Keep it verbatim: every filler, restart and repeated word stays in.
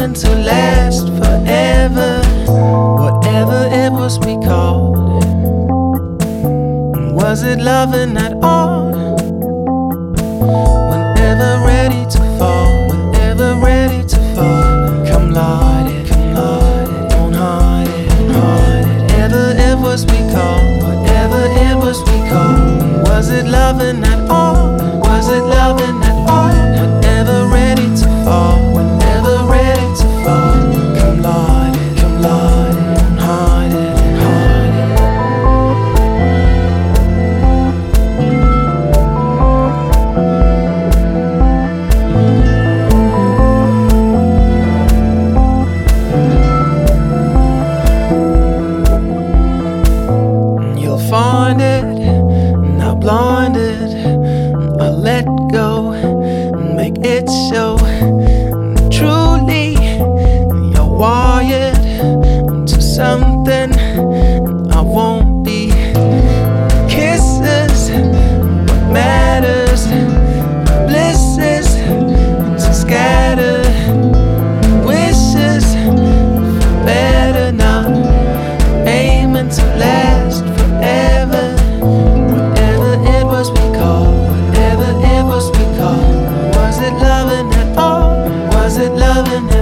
aiming to last forever. Whatever it was we called it. Was it loving at all? Whenever ready to fall, whenever ready to fall. Come light it, come light it, don't hide it, don't hide it. Whatever it was we called, whatever it was we called. Was it loving at all? Was it loving at all? Whenever ready to fall, whenever ready to fall. Come light it, come light it, don't hide it, don't hide it. You'll find it, not blinded. I'll let go and make it show. Truly, you're wired to something I won't be. Kisses, what matters. Blisses to scatter. Wishes for better, not aiming to last forever. Whatever it was we called, whatever it was we called. Was it loving at all? Was it loving at all?